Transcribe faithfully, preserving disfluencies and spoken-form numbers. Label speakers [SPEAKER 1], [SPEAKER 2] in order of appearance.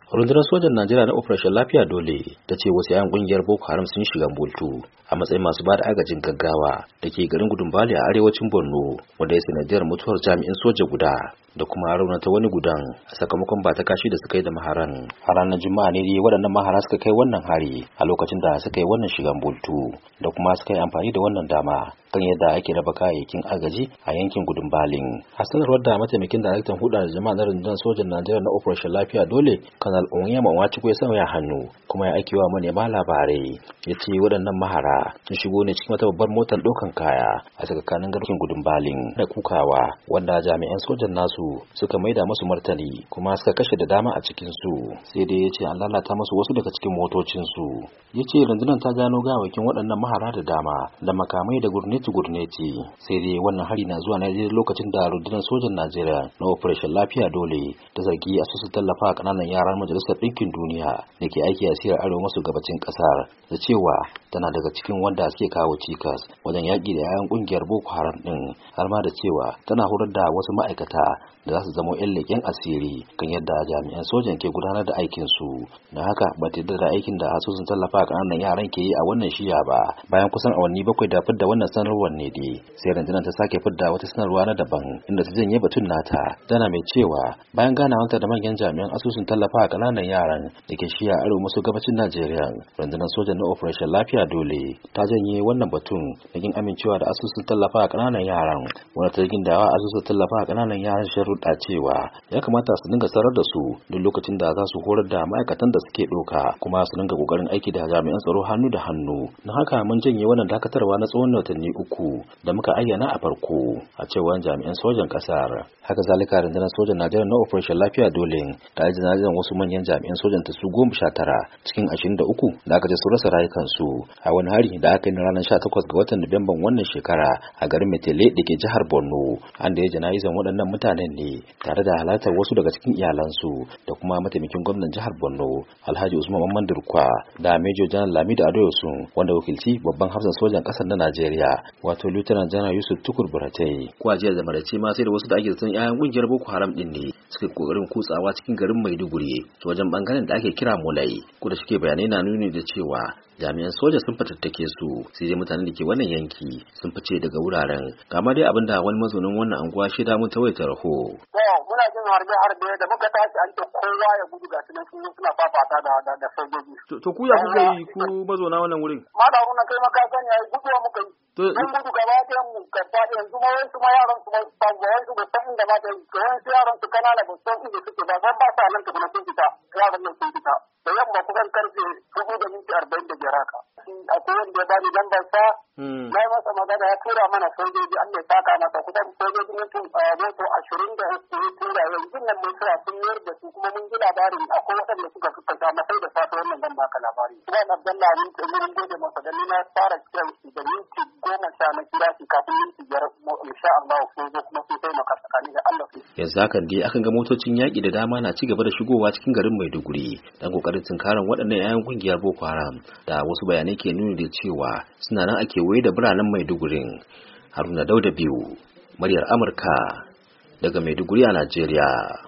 [SPEAKER 1] Rundunar sojan Najeriya na Operation Lafiya Dole ta ce wasu 'yan kungiyar Boko Haram sun shiga Bultu a matsayin masu bada agajin gaggawa da ke garin Gudumbali a arewacin Borno, wanda ya sanadiyar mutuwar jami'in soja guda da kuma raunata wani gudan a sakamakon ba ta kashi da suka yi da maharan. A ranar Juma'a ne dai waɗannan mahara suka kai wannan hari a lokacin da suka yi wannan shigan Bultu da kuma suka yi amfani da wannan dama kan yadda ake raba kayayyakin agaji a yankin Gudumbalin. A sanarwar da mataimakin daraktan hudu da jama'a na rundunar sojan Najeriya na Operation Lafiya Dole, Kanal Onyema Nwachukwu ya sauya hannu kuma ya aiki wa manema labarai. Ya ce waɗannan mahara sun shigo ne cikin wata babbar motar ɗaukan kaya a tsakanin garkin Gudumbalin da Kukawa, wanda jami'an sojan nasu suka maida masu martani kuma suka kashe da dama a cikin su. Sai dai ya ce an lalata masu wasu daga cikin motocin su. Ya ce rundunar ta gano gawakin waɗannan mahara da dama da makamai da gurneti gurneti. Sai dai wannan hari na zuwa ne lokacin da rundunar sojan Najeriya na Operation Lafiya Dole ta zargi asusun tallafa ƙananan yaran Majalisar Ɗinkin Duniya da ke aiki a siyar arewa maso gabacin ƙasar da cewa tana daga cikin wanda suke kawo cikas wajen yaƙi da yayan ƙungiyar Boko Haram ɗin, har ma da cewa tana horar da wasu ma'aikata da za su zama 'yan leƙen asiri kan yadda jami'an sojan ke gudanar da aikin su. Na haka ba ta da aikin da asusun tallafa ƙananan yaran ke yi a wannan shiya ba. Bayan kusan awanni bakwai da fidda wannan sanarwar ne dai sai rundunar ta sake fidda wata sanarwa na daban inda ta janye batun nata, tana mai cewa bayan ganawanta da manyan jami'an asusun tallafa ƙananan yaran da ke shiya arewa maso gabacin Najeriya, rundunar sojan na Operation Lafiya Dole ta janye wannan batun da kin amincewa da asusun tallafa ƙananan yaran, wanda ta gindawa asusun tallafa ƙananan yaran sharuɗa cewa ya kamata su dinga sarar da su duk lokacin da za su horar da ma'aikatan da suke ɗauka, kuma su dinga ƙoƙarin aiki da jami'an tsaro hannu da hannu. Na haka mun janye wannan dakatarwa na tsawon watanni uku da muka ayyana a farko, a cewar jami'an sojan ƙasar. Haka zalika rundunar sojan Najeriya na Operation Lafiya Dole ta yi jana'izar wasu manyan jami'an sojan ta su goma sha tara cikin ashirin da uku da aka ce su rasa rayukansu a wani hari da aka yi ranar sha takwas ga watan Nuwamban wannan shekara a garin Metele da ke jihar Borno. An da ya jana'izar waɗannan mutanen ne tare da halartar wasu daga cikin iyalansu da kuma mataimakin gwamnan jihar Borno Alhaji Usman Mamman Durkwa da Major General Lamido Adeosun, wanda wakilci babban hafsan sojan ƙasar na Najeriya wato Lieutenant General Yusuf Tukur Buratai. Ko a jiya da marace ma sai da wasu da ake zaton 'ya'yan ƙungiyar Boko Haram din ne suka kokarin kutsawa cikin garin Maiduguri ta wajen bangaren da ake kira Mulai, ko da shike bayanai na nuni da cewa jami'an soja sun fatattake su, sai dai mutanen da ke wannan yanki sun fice daga wuraren. Kama dai abinda wani mazaunin wannan anguwa shi da mun tawaita raho.
[SPEAKER 2] Muna jin harbe-harbe da muka tashi an ce kowa ya gudu ga sunan sun suna fafata da da sojoji.
[SPEAKER 1] To ku ya kuka yi ku mazauna wannan wurin?
[SPEAKER 2] Mala na kai maka sani yayi guduwa muka yi. Mun gudu gaba ɗaya mu gaba ɗaya yanzu ma wasu ma yaran su ba wasu ba san inda ma da wasu yaran su kanana ba san inda suke ba ba ba sa nan tukuna sun fita, yaran nan sun fita. Da yamma kusan karfe hudu da minti arba'in da biyar haka. Akwai wanda ya bani lambar sa, na yi masa magana ya tura mana sojoji, an mai saka masa kusan sojoji mutum a moto ashirin da uku ya tura, yanzu nan mun tura sun mayar da su, kuma mun ji labarin akwai waɗanda suka fuskanta masai da safe wannan zan baka labari. Kuma Abdallah ni ke wurin gode masa da ni na fara kiran shi da minti goma sha na kira shi kafin minti biyar insha Allah sun zo kuma sun taimaka tsakani da Allah.
[SPEAKER 1] Yanzu hakan dai akan ga motocin yaƙi da dama na ci gaba da shigowa cikin garin Maiduguri dan kokarin tunkaran waɗannan 'ya'yan ƙungiyar Boko Haram, da wasu bayanai ke nuni da cewa suna nan a kewaye da biranen Maidugurin. Haruna Dauda biyu, muryar Amurka daga Maiduguri a Najeriya.